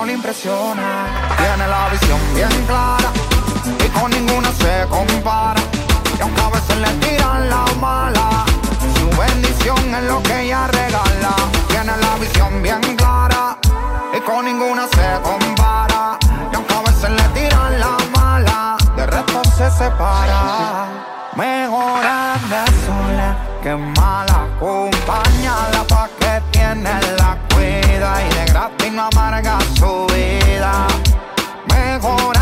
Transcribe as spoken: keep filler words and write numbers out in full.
no le impresiona. Tiene la visión bien clara y con ninguna se compara. Y aunque a veces le tiran la mala, su bendición es lo que ella regala. Tiene la visión bien clara y con ninguna se compara. Y aunque a veces le tiran la mala, de resto se separa. Mejor ande sola que mal acompañada, pa' que tiene la cuida y de gratis no amarga su vida. Mejor